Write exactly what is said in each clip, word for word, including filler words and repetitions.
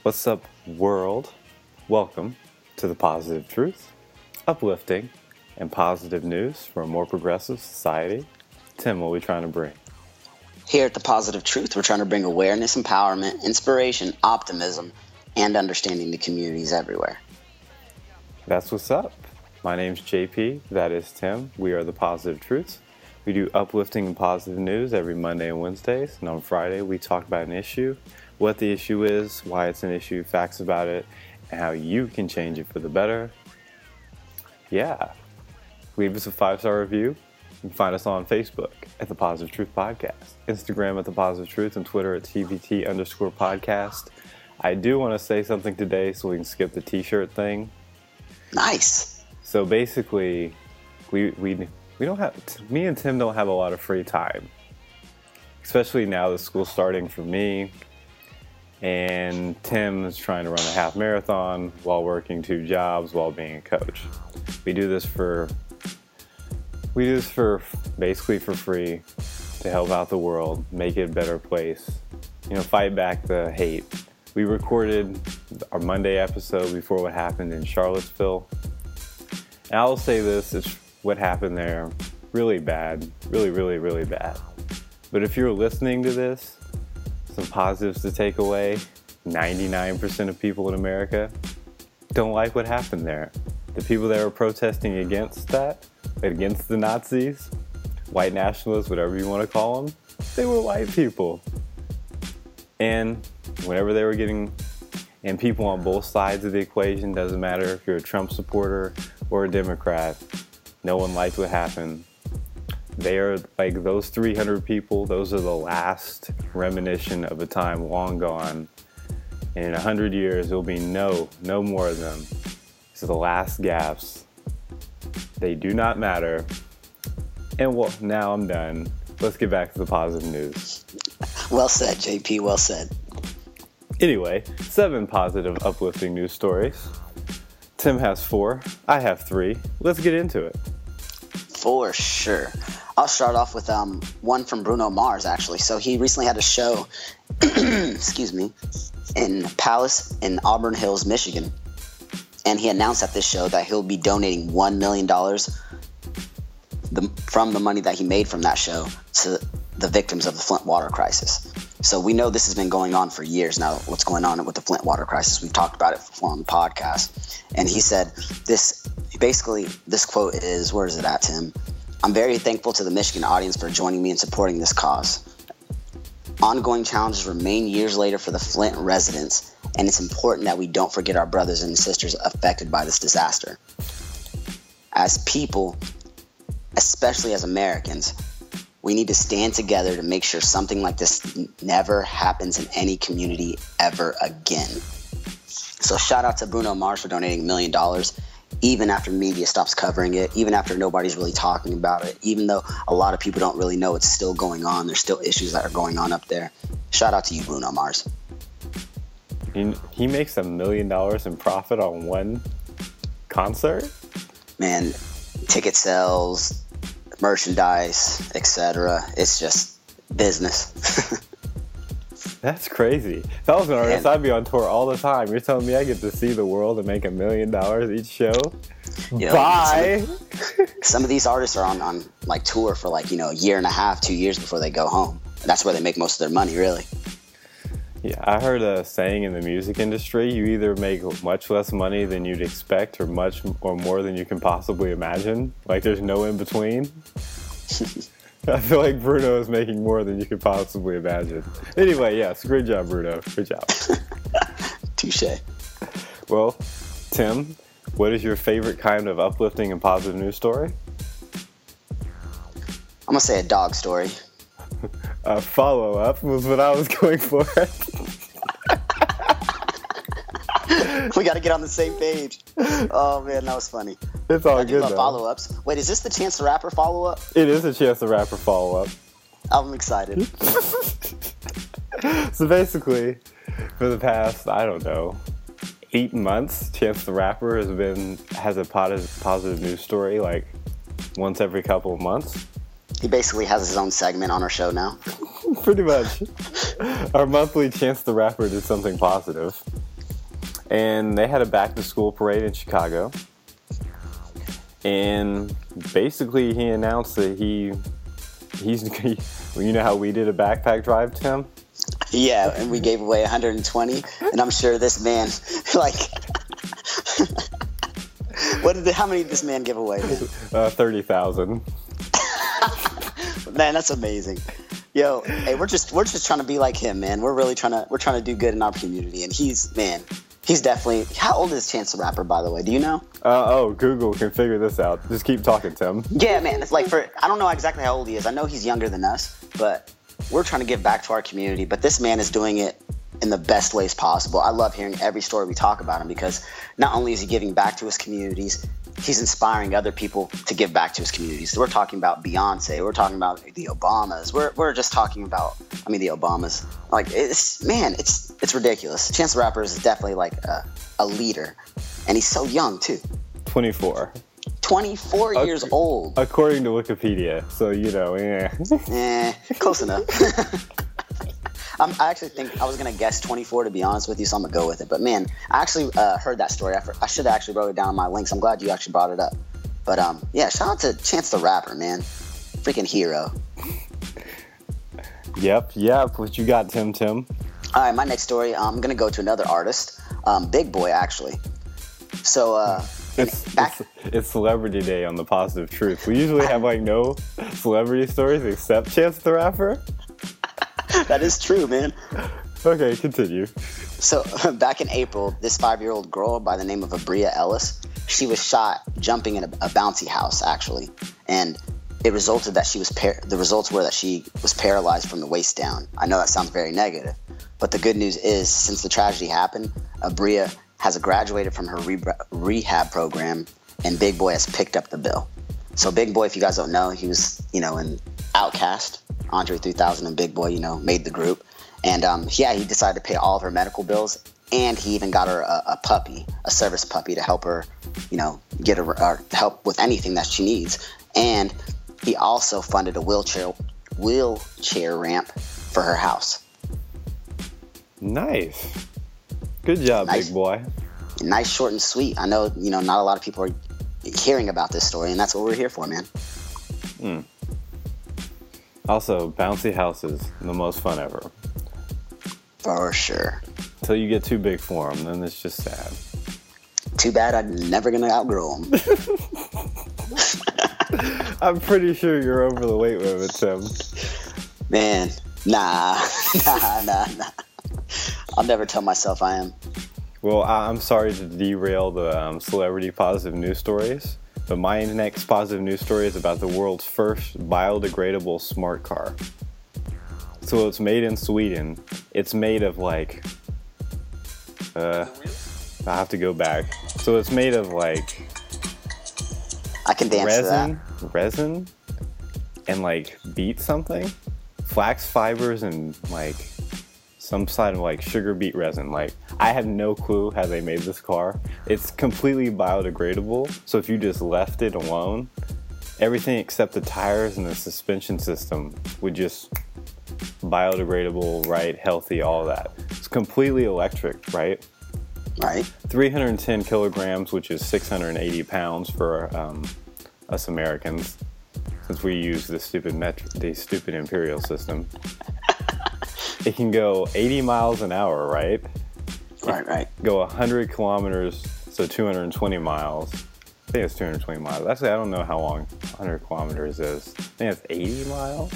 What's up, world? Welcome to The Positive Truth, uplifting and positive news for a more progressive society. Tim, what are we trying to bring? Here at The Positive Truth, we're trying to bring awareness, empowerment, inspiration, optimism, and understanding to communities everywhere. That's what's up. My name's J P, that is Tim. We are The Positive Truth. We do uplifting and positive news every Monday and Wednesdays, and on Friday we talk about an issue, what the issue is, why it's an issue, facts about it, and how you can change it for the better. Yeah. Leave us a five-star review. You can find us on Facebook at The Positive Truth Podcast, Instagram at The Positive Truth, and Twitter at T B T underscore podcast. I do want to say something today so we can skip the t-shirt thing. Nice. So basically, we we we don't have, me and Tim don't have a lot of free time, especially now that school's starting for me, and Tim is trying to run a half marathon while working two jobs while being a coach. We do this for, we do this for basically for free to help out the world, make it a better place, you know, fight back the hate. We recorded our Monday episode before what happened in Charlottesville. And I will say this, it's what happened there, really bad, really, really, really bad. But if you're listening to this, some positives to take away, ninety-nine percent of people in America don't like what happened there. The people that were protesting against that, against the Nazis, white nationalists, whatever you want to call them, they were white people. And whenever they were getting, and people on both sides of the equation, doesn't matter if you're a Trump supporter or a Democrat, no one liked what happened. They are like those three hundred people, those are the last reminiscence of a time long gone. And in one hundred years, there will be no, no more of them. These are the last gaps. They do not matter. And well, now I'm done. Let's get back to the positive news. Well said, J P, well said. Anyway, seven positive, uplifting news stories. Tim has four. I have three. Let's get into it. For sure. I'll start off with um, one from Bruno Mars, actually. So he recently had a show, excuse me, in Palace in Auburn Hills, Michigan. And he announced at this show that he'll be donating one million dollars the, from the money that he made from that show to the victims of the Flint water crisis. So we know this has been going on for years now, what's going on with the Flint water crisis. We've talked about it before on the podcast. And he said this, basically, this quote is, where is it at, Tim? I'm very thankful to the Michigan audience for joining me in supporting this cause. Ongoing challenges remain years later for the Flint residents, and it's important that we don't forget our brothers and sisters affected by this disaster. As people, especially as Americans, we need to stand together to make sure something like this never happens in any community ever again. So shout out to Bruno Mars for donating a million dollars, even after media stops covering it, even after nobody's really talking about it, even though a lot of people don't really know it's still going on. There's still issues that are going on up there. Shout out to you, Bruno Mars. He, he makes a million dollars in profit on one concert? Man, ticket sales, merchandise, et cetera. It's just business. That's crazy. If I was an artist, I'd be on tour all the time. You're telling me I get to see the world and make a million dollars each show? You know, Bye! Some, some of these artists are on, on like tour for like, you know, a year and a half, two years before they go home. And that's where they make most of their money, really. Yeah, I heard a saying in the music industry, you either make much less money than you'd expect or much or more than you can possibly imagine. Like there's no in between. I feel like Bruno is making more than you could possibly imagine. Anyway, yes, great job, Bruno. Good job. Touché. Well, Tim, what is your favorite kind of uplifting and positive news story? I'm going to say a dog story. A follow-up was what I was going for. We got to get on the same page. Oh, man, that was funny. It's all I good, do though. Follow-ups. Wait, is this the Chance the Rapper follow-up? It is a Chance the Rapper follow-up. I'm excited. So basically, for the past, I don't know, eight months, Chance the Rapper has been has a positive, positive news story like once every couple of months. He basically has his own segment on our show now. Pretty much. Our monthly Chance the Rapper did something positive. And they had a back to school parade in Chicago. And basically he announced that he he's he, you know how we did a backpack drive, Tim? Yeah, and we gave away one hundred twenty, and I'm sure this man, like, what did the, how many did this man give away? Man, uh, thirty thousand. Man, that's amazing. Yo, hey, we're just we're just trying to be like him, man. We're really trying to we're trying to do good in our community, and he's man, he's definitely. How old is Chance the Rapper, by the way? Do you know? Uh, oh, Google can figure this out. Just keep talking, Tim. Yeah, man. It's like for I don't know exactly how old he is. I know he's younger than us, but we're trying to give back to our community. But this man is doing it in the best ways possible. I love hearing every story we talk about him because not only is he giving back to his communities, he's inspiring other people to give back to his communities. So we're talking about Beyonce. We're talking about the Obamas. We're we're just talking about, I mean, the Obamas. Like, it's, man, it's it's ridiculous. Chance the Rapper is definitely like a, a leader. And he's so young, too. twenty-four. twenty-four Ac- years old. According to Wikipedia. So, you know, yeah. Eh, close enough. I'm, I actually think I was going to guess twenty-four, to be honest with you, so I'm going to go with it. But, man, I actually uh, heard that story. I, I should have actually wrote it down in my links. I'm glad you actually brought it up. But, um, yeah, shout out to Chance the Rapper, man. Freaking hero. Yep, yep. What you got, Tim Tim? All right, my next story, I'm going to go to another artist. Um, Big Boy, actually. So, uh... It's, it's, it's Celebrity Day on the Positive Truth. We usually have, like, no celebrity stories except Chance the Rapper. That is true, man. Okay, continue. So, back in April, this five-year-old girl by the name of Abria Ellis, she was shot jumping in a, a bouncy house, actually. And it resulted that she was, par- the results were that she was paralyzed from the waist down. I know that sounds very negative. But the good news is, since the tragedy happened, Abria has graduated from her re- rehab program, and Big Boy has picked up the bill. So Big Boy, if you guys don't know, he was, you know, in Outkast, Andre three thousand and Big Boy, you know, made the group. And, um, yeah, he decided to pay all of her medical bills, and he even got her a, a puppy, a service puppy, to help her, you know, get her, or help with anything that she needs. And he also funded a wheelchair wheelchair ramp for her house. Nice. Good job, nice, Big Boy. Nice, short, and sweet. I know, you know, not a lot of people are hearing about this story, and that's what we're here for, man. Mm. Also, bouncy houses, the most fun ever. For sure. Until you get too big for them, then it's just sad. Too bad I'm never going to outgrow them. I'm pretty sure you're over the weight limit, Tim. Man, nah, nah, nah, nah. I'll never tell myself I am. Well, I'm sorry to derail the um, celebrity positive news stories, but my next positive news story is about the world's first biodegradable smart car. So it's made in Sweden. It's made of like, uh, I have to go back. So it's made of like, I can dance resin, to that. resin, and like beet something, flax fibers, and like some side of like sugar beet resin. Like, I have no clue how they made this car. It's completely biodegradable, so if you just left it alone, everything except the tires and the suspension system would just biodegradable, right, healthy, all that. It's completely electric, right? Right. three hundred ten kilograms, which is six hundred eighty pounds for um, us Americans, since we use the stupid metro, the stupid imperial system. It can go eighty miles an hour, right? Right, right. Go one hundred kilometers, so two hundred twenty miles. I think it's two hundred twenty miles. Actually, I don't know how long one hundred kilometers is. I think it's eighty miles.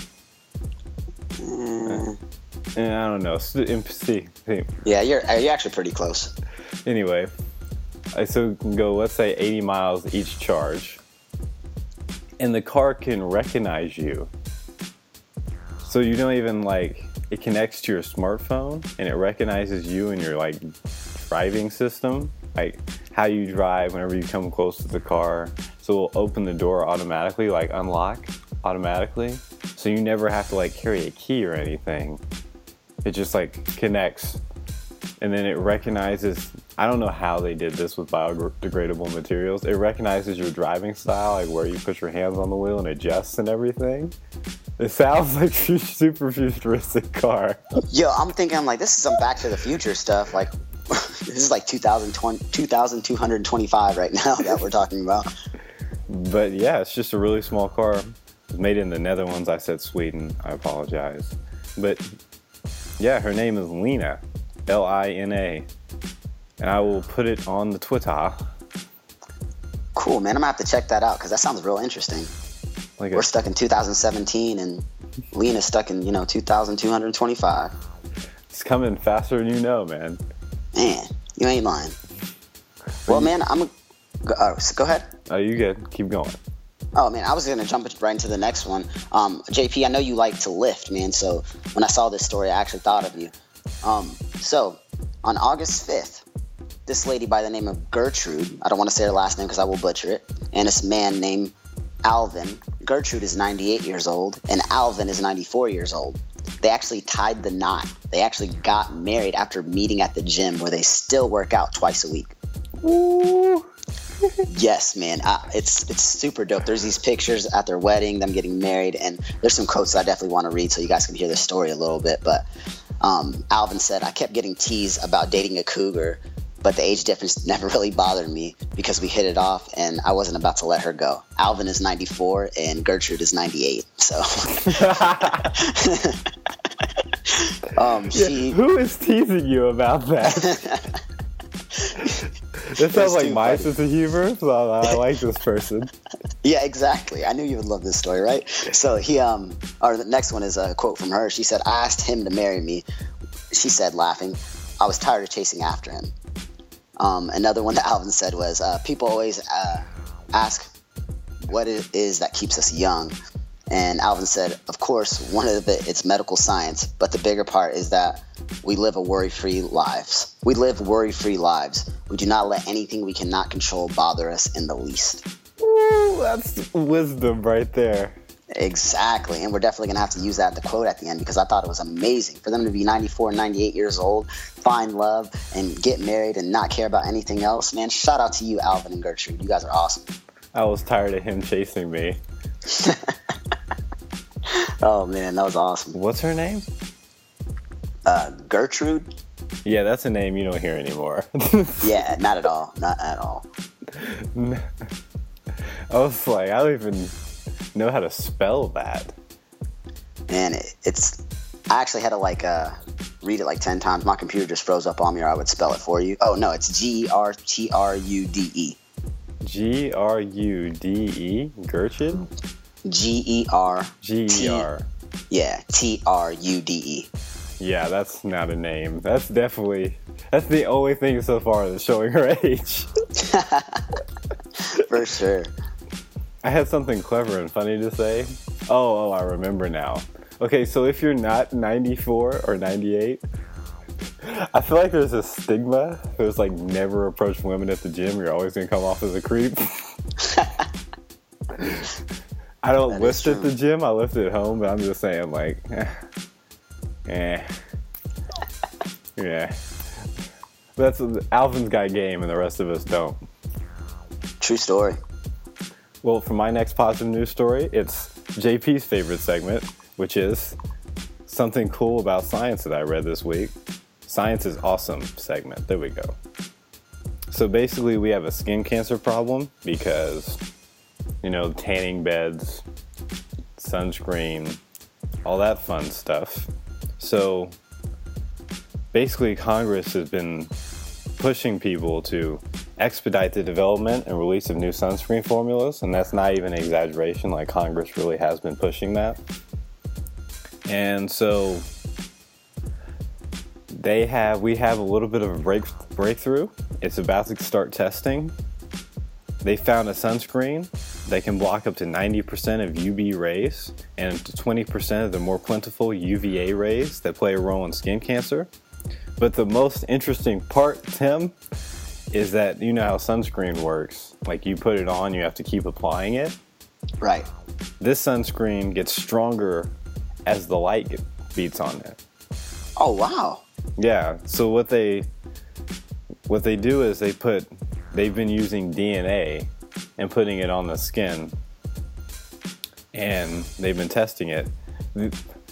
Mm. And I don't know. See, yeah, you're you're actually pretty close. Anyway, so it can go, let's say, eighty miles each charge, and the car can recognize you. So you don't even like. It connects to your smartphone, and it recognizes you and your like driving system, like how you drive whenever you come close to the car. So it'll open the door automatically, like unlock automatically. So you never have to like carry a key or anything. It just like connects, and then it recognizes. I don't know how they did this with biodegradable materials. It recognizes your driving style, like where you put your hands on the wheel and adjusts and everything. It sounds like a super futuristic car. Yo, I'm thinking, I'm like, this is some Back to the Future stuff. Like, This is like two thousand twenty, two thousand two hundred twenty-five right now that we're talking about. But yeah, it's just a really small car. It's made in the Netherlands. I said Sweden. I apologize. But yeah, her name is Lena. L I N A. And I will put it on the Twitter. Cool, man. I'm going to have to check that out because that sounds real interesting. Like We're a, stuck in two thousand seventeen and Lena's stuck in, you know, two thousand two hundred twenty-five. It's coming faster than you know, man. Man, you ain't lying. Well, man, I'm going to uh, so go ahead. Oh, you good. Keep going. Oh, man, I was going to jump right into the next one. Um, J P, I know you like to lift, man, so when I saw this story, I actually thought of you. Um, so, on August fifth, this lady by the name of Gertrude, I don't want to say her last name because I will butcher it, and this man named Alvin. Gertrude is ninety-eight years old, and Alvin is ninety-four years old. They actually tied the knot. They actually got married after meeting at the gym where they still work out twice a week. Ooh. Yes, man. Uh, it's it's super dope. There's these pictures at their wedding, them getting married, and there's some quotes that I definitely want to read so you guys can hear the story a little bit. But um, Alvin said, I kept getting teased about dating a cougar, but the age difference never really bothered me because we hit it off and I wasn't about to let her go. Alvin is ninety-four and Gertrude is ninety-eight. So um, she, yeah, who is teasing you about that? That sounds like my sense of humor, so I like this person. Yeah, exactly. I knew you would love this story, right? So he, um, or the next one is a quote from her. She said, I asked him to marry me. She said, laughing, I was tired of chasing after him. Um, another one that Alvin said was, uh, people always uh, ask what it is that keeps us young. And Alvin said, of course, one of it, it's medical science, but the bigger part is that we live a worry-free lives. We live worry-free lives. We do not let anything we cannot control bother us in the least. Ooh, that's wisdom right there. Exactly. And we're definitely going to have to use that, the quote at the end, because I thought it was amazing. For them to be ninety-four and ninety-eight years old, find love, and get married and not care about anything else, man, shout out to you, Alvin and Gertrude. You guys are awesome. I was tired of him chasing me. Oh, man, that was awesome. What's her name? Uh, Gertrude? Yeah, that's a name you don't hear anymore. Yeah, not at all. Not at all. I was like, I don't even know how to spell that. Man, it, it's... I actually had to, like, uh, read it like ten times. My computer just froze up on me, or I would spell it for you. Oh, no, it's G E R T R U D E. G R U D E? Gertrude? G E R. G E R. Yeah, T R U D E. Yeah, that's not a name. That's definitely... That's the only thing so far that's showing her age. For sure. I had something clever and funny to say. Oh, oh, I remember now. Okay, so if you're not ninety-four or ninety-eight, I feel like there's a stigma. There's like never approach women at the gym. You're always gonna come off as a creep. I don't That lift at the gym. I lift at home, but I'm just saying like, eh, eh. Yeah. That's Alvin's got game, and the rest of us don't. True story. Well, for my next positive news story, it's J P's favorite segment, which is something cool about science that I read this week. Science is awesome segment. There we go. So basically, we have a skin cancer problem because, you know, tanning beds, sunscreen, all that fun stuff. So basically, Congress has been pushing people to expedite the development and release of new sunscreen formulas, and that's not even an exaggeration. Like, Congress really has been pushing that. And so they have we have a little bit of a break, breakthrough. It's about to start testing. They found a sunscreen that can block up to ninety percent of U V rays and twenty percent of the more plentiful U V A rays that play a role in skin cancer. But the most interesting part, Tim, is that you know how sunscreen works. Like, you put it on, you have to keep applying it. Right. This sunscreen gets stronger as the light get, beats on it. Oh, wow. Yeah. So what they what they do is they put they've been using D N A and putting it on the skin, and they've been testing it.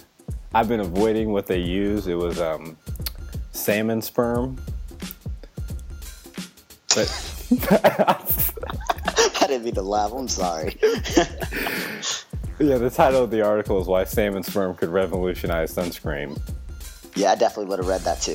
I've been avoiding what they use. It was um, salmon sperm. But I didn't mean to laugh. I'm sorry. Yeah, the title of the article is Why Salmon Sperm Could Revolutionize Sunscreen. Yeah, I definitely would have read that too.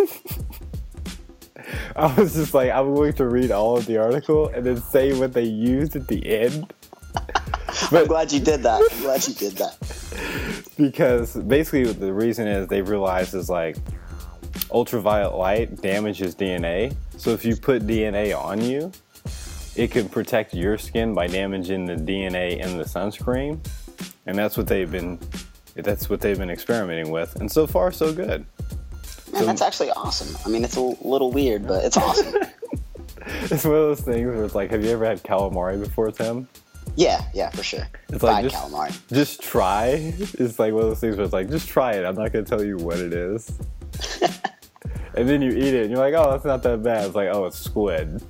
I was just like, I'm going to read all of the article and then say what they used at the end. But, I'm glad you did that. I'm glad you did that. Because basically the reason is they realized is like ultraviolet light damages D N A. So if you put D N A on you, it can protect your skin by damaging the D N A in the sunscreen. And that's what they've been that's what they've been experimenting with. And so far so good. Man, so, that's actually awesome. I mean, it's a little weird, but it's awesome. It's one of those things where it's like, have you ever had calamari before, Tim? Yeah, yeah, for sure. It's like, Fried just, calamari. Just try. It's like one of those things where it's like, just try it. I'm not going to tell you what it is. And then you eat it, and you're like, oh, that's not that bad. It's like, oh, it's squid.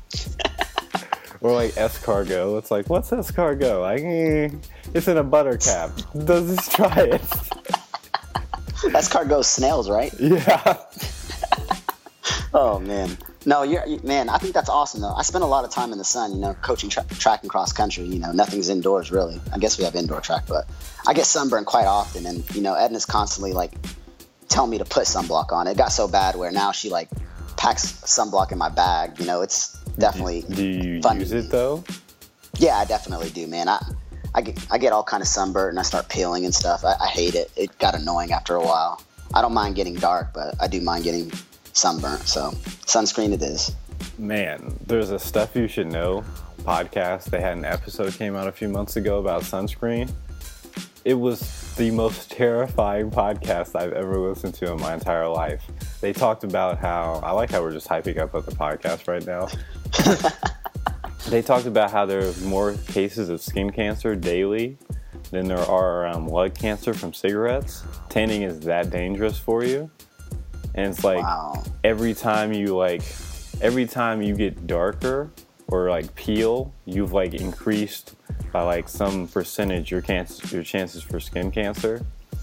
Or like escargot. It's like, what's escargot? Like, eh, it's in a butter cap. Does just try it. Escargot snails, right? Yeah. Oh, man. No, you're, you, man, I think that's awesome, though. I spend a lot of time in the sun, you know, coaching tra- track and cross country. You know, nothing's indoors, really. I guess we have indoor track, but I get sunburned quite often. And, you know, Edna's constantly, like, telling me to put sunblock on. It got so bad where now she, like, packs sunblock in my bag. You know, it's definitely Do you fun use it, though? Yeah, I definitely do, man. I, I, get, I get all kind of sunburned, and I start peeling and stuff. I, I hate it. It got annoying after a while. I don't mind getting dark, but I do mind getting sunburnt, so sunscreen it is. Man, there's a Stuff You Should Know podcast. They had an episode came out a few months ago about sunscreen. It was the most terrifying podcast I've ever listened to in my entire life. They talked about how, I like how we're just hyping up the podcast right now. They talked about how there are more cases of skin cancer daily than there are um, blood cancer from cigarettes. Tanning is that dangerous for you. And it's like, wow. every time you like, every time you get darker or like peel, you've like increased by like some percentage your cancer, your chances for skin cancer.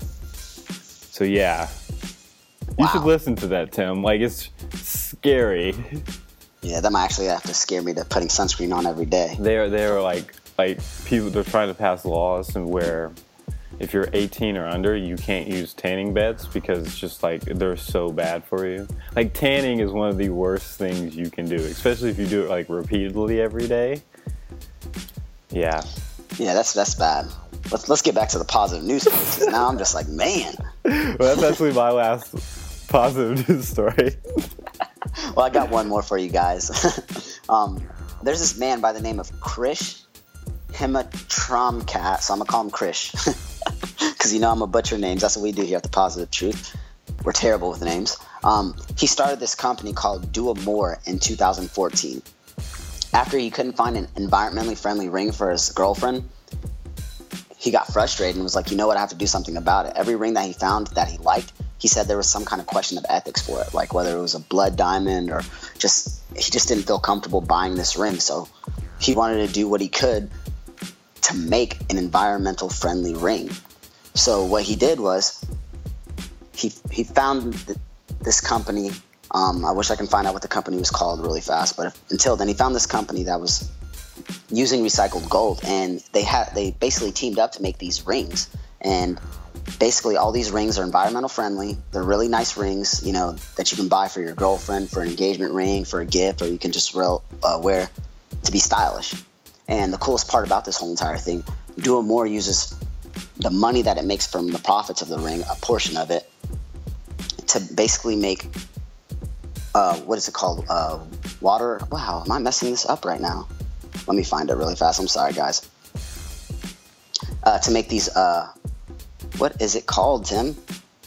So yeah, you wow. should listen to that, Tim. Like, it's scary. Yeah, that might actually have to scare me to putting sunscreen on every day. They're they're like like people. They're trying to pass laws and where, if you're eighteen or under, you can't use tanning beds because it's just like they're so bad for you. Like, tanning is one of the worst things you can do, especially if you do it like repeatedly every day. Yeah. Yeah, that's that's bad. Let's let's get back to the positive news stories. Now I'm just like, man. Well, that's actually my last positive news story. Well, I got one more for you guys. um, there's this man by the name of Krish Himatramkat, so I'm gonna call him Krish. Because you know I'm a butcher names. That's what we do here at The Positive Truth. We're terrible with names. Um, he started this company called Do a More in two thousand fourteen. After he couldn't find an environmentally friendly ring for his girlfriend, he got frustrated and was like, you know what, I have to do something about it. Every ring that he found that he liked, he said there was some kind of question of ethics for it, like whether it was a blood diamond or just, he just didn't feel comfortable buying this ring. So he wanted to do what he could to make an environmental friendly ring. So what he did was he he found th- this company. Um, I wish I can find out what the company was called really fast, but if, until then, he found this company that was using recycled gold, and they had they basically teamed up to make these rings. And basically, all these rings are environmental friendly. They're really nice rings, you know, that you can buy for your girlfriend, for an engagement ring, for a gift, or you can just real, uh, wear to be stylish. And the coolest part about this whole entire thing, Do a More uses the money that it makes from the profits of the ring, a portion of it, to basically make, uh, what is it called? Uh, water. Wow, am I messing this up right now? Let me find it really fast. I'm sorry, guys. Uh, to make these, uh, what is it called, Tim?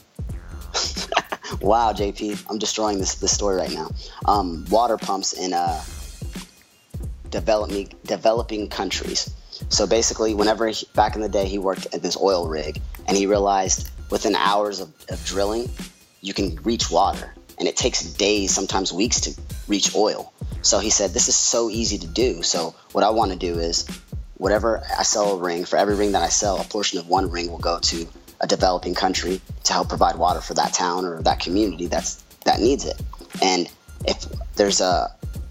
Wow, J P, I'm destroying this this story right now. Um, water pumps in uh, developing developing countries. So basically, whenever he, back in the day he worked at this oil rig, and he realized within hours of, of drilling, you can reach water, and it takes days, sometimes weeks, to reach oil. So he said, this is so easy to do. So what I want to do is, whatever I sell a ring, for every ring that I sell, a portion of one ring will go to a developing country to help provide water for that town or that community that's that needs it. And if there's a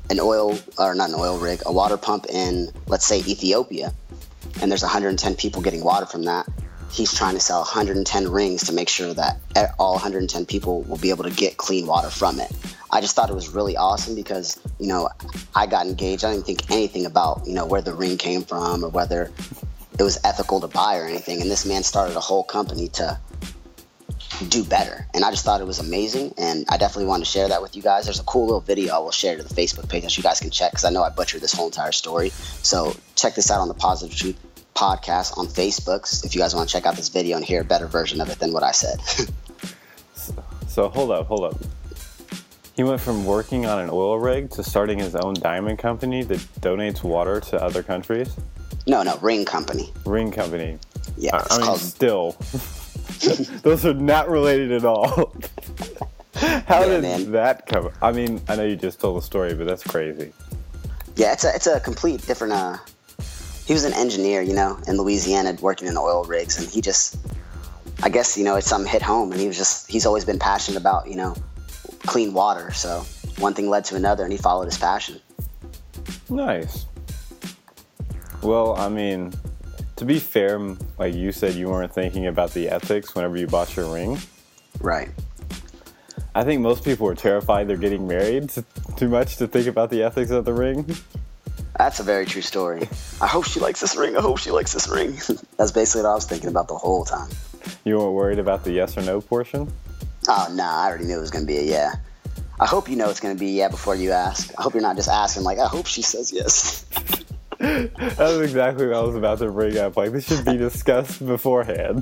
an oil, or not an oil rig, a water pump in, let's say, Ethiopia, and there's one hundred ten people getting water from that, he's trying to sell one hundred ten rings to make sure that all one hundred ten people will be able to get clean water from it. I just thought it was really awesome because, you know, I got engaged. I didn't think anything about, you know, where the ring came from or whether it was ethical to buy or anything. And this man started a whole company to do better. And I just thought it was amazing. And I definitely wanted to share that with you guys. There's a cool little video I will share to the Facebook page that you guys can check because I know I butchered this whole entire story. So check this out on the Positive Truth Podcast on Facebook if you guys want to check out this video and hear a better version of it than what I said. so, so hold up, hold up. He went from working on an oil rig to starting his own diamond company that donates water to other countries? No, no, ring company. Ring company. Yeah, I, I mean, called... still. Those are not related at all. How yeah, did man. that come? I mean, I know you just told the story, but that's crazy. Yeah, it's a it's a complete different. Uh, he was an engineer, you know, in Louisiana, working in oil rigs, and he just, I guess, you know, it's something hit home, and he was just, he's always been passionate about, you know, clean water. So one thing led to another, and he followed his passion. Nice. Well, I mean, to be fair, like you said, you weren't thinking about the ethics whenever you bought your ring. Right. I think most people are terrified they're getting married too much to think about the ethics of the ring. That's a very true story. I hope she likes this ring. I hope she likes this ring. That's basically what I was thinking about the whole time. You weren't worried about the yes or no portion? Oh, nah, I already knew it was going to be a yeah. I hope you know it's going to be yeah before you ask. I hope you're not just asking like, I hope she says yes. That was exactly what I was about to bring up. Like, this should be discussed beforehand.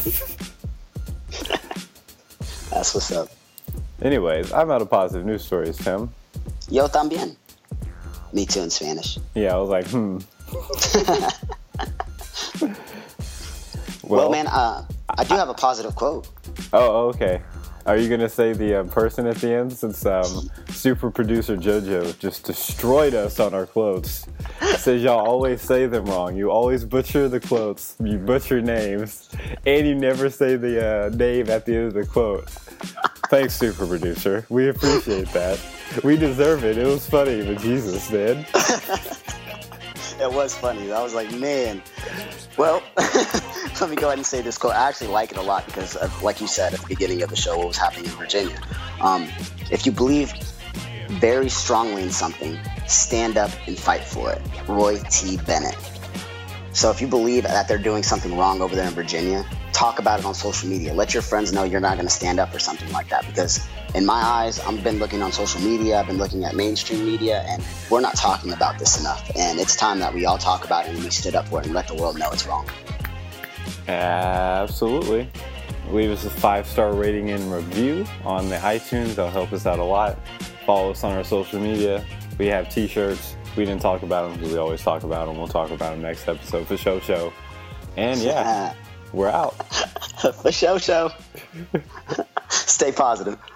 That's what's up. Anyways, I'm out of positive news stories, Tim. Yo también. Me too in Spanish. Yeah, I was like, hmm. well, well, man, uh, I do have a positive quote. Oh, okay. Are you going to say the uh, person at the end since um, super producer JoJo just destroyed us on our quotes? Says y'all always say them wrong. You always butcher the quotes. You butcher names. And you never say the uh, name at the end of the quote. Thanks, super producer. We appreciate that. We deserve it. It was funny, but Jesus, man. It was funny. I was like, man. Well, let me go ahead and say this quote. I actually like it a lot because, of, like you said at the beginning of the show, what was happening in Virginia. Um, if you believe very strongly in something, stand up and fight for it. Roy T. Bennett. So if you believe that they're doing something wrong over there in Virginia, talk about it on social media. Let your friends know you're not going to stand up for something like that. Because in my eyes, I've been looking on social media, I've been looking at mainstream media, and we're not talking about this enough. And it's time that we all talk about it and we stood up for it and let the world know it's wrong. Absolutely. Leave us a five-star rating and review on the iTunes. That'll help us out a lot. Follow us on our social media. We have t-shirts. We didn't talk about them because we always talk about them. We'll talk about them next episode for Show Show. And yeah, we're out. For Show Show. Stay positive.